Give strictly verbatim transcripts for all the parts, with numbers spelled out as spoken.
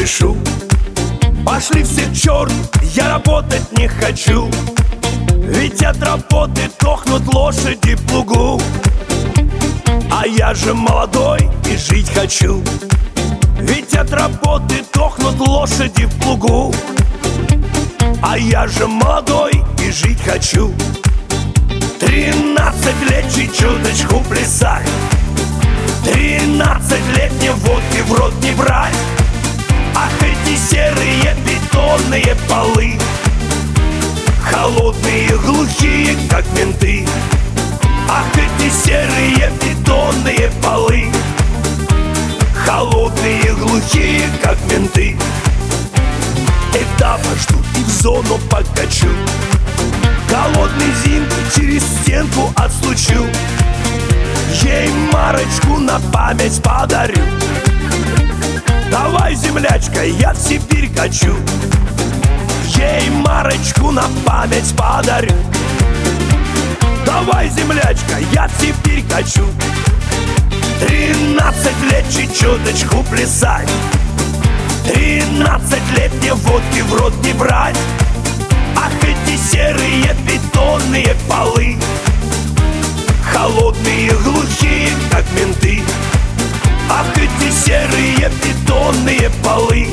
спешу. Пошли все к черту, я работать не хочу. Ведь от работы дохнут лошади в плугу. А я же молодой и жить хочу. Ведь от работы дохнут лошади в плугу. А я же молодой и жить хочу. Тринадцать лет чуть-чуточку плясать, тринадцать лет мне водки в рот не брать. Ах, эти серые бетонные полы, холодные, глухие, как менты. Ах, эти серые бетонные полы, холодные, глухие, как менты. Этапа жду и в зону покачу. Голодный зимки через стенку отстучу. Ей марочку на память подарю. Давай, землячка, я в Сибирь качу. Ей марочку на память подарю. Давай, землячка, я в Сибирь качу. Тринадцать лет чуть-чуточку плясать, тринадцать лет мне водки в рот не брать. Ах, эти серые бетонные полы, холодные, глухие, как менты. Ах, эти серые бетонные полы,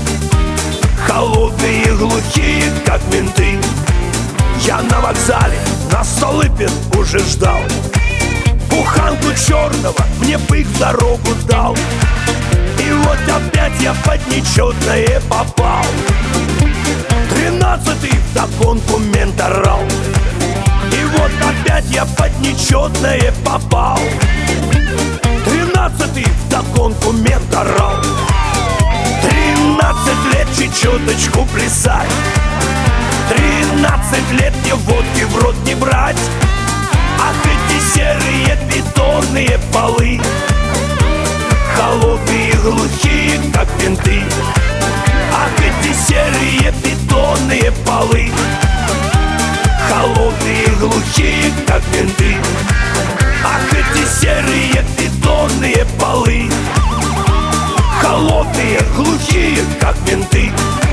холодные, глухие, как менты. Я на вокзале на Столыпин уже ждал. Буханку черного мне бык в дорогу дал. И вот опять я под нечетное попал. Тринадцатый вдогонку мент орал. И вот опять я под нечетное попал. Тринадцатый вдогонку мент орал. Тринадцать лет чуть-чуточку плясать, тринадцать лет мне водки в рот не брать. Ах, эти серые бетонные полы, холодные, глухие, как винты. Ах, эти серые бетонные полы, холодные, глухие, как винты. Ах, эти серые бетонные полы, холодные, глухие, как винты.